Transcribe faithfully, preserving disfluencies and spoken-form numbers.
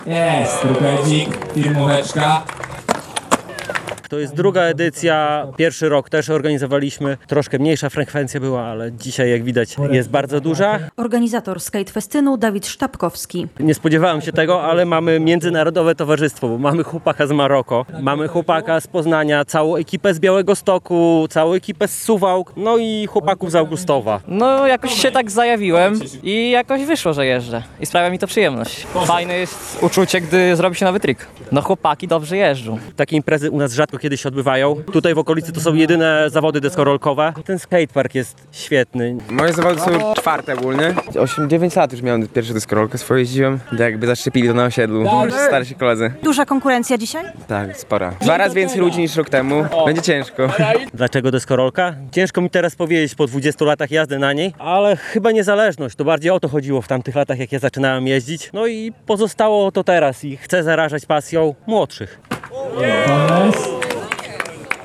Jest, trupecik, firmóweczka. To jest druga edycja, pierwszy rok też organizowaliśmy, troszkę mniejsza frekwencja była, ale dzisiaj jak widać jest bardzo duża. Organizator Skate Festynu Dawid Sztabkowski. Nie spodziewałem się tego, ale mamy międzynarodowe towarzystwo, bo mamy chłopaka z Maroko, mamy chłopaka z Poznania, całą ekipę z Białegostoku, całą ekipę z Suwałk, no i chłopaków z Augustowa. No jakoś się tak zajawiłem i jakoś wyszło, że jeżdżę i sprawia mi to przyjemność. Fajne jest uczucie, gdy zrobi się nowy trik. No chłopaki dobrze jeżdżą. Takie imprezy u nas rzadko kiedy się odbywają. Tutaj w okolicy to są jedyne zawody deskorolkowe. Ten skatepark jest świetny. Moje zawody są czwarte ogólnie. osiem dziewięć lat już miałem pierwszą deskorolkę swoją jeździłem. Tak jakby zaszczepili to na osiedlu. Starsi koledzy. Duża konkurencja dzisiaj? Tak, spora. Dwa razy więcej ludzi niż rok temu. Będzie ciężko. Dlaczego deskorolka? Ciężko mi teraz powiedzieć po dwudziestu latach jazdy na niej, ale chyba niezależność. To bardziej o to chodziło w tamtych latach, jak ja zaczynałem jeździć. No i pozostało to teraz i chcę zarażać pasją młodszych. Jest.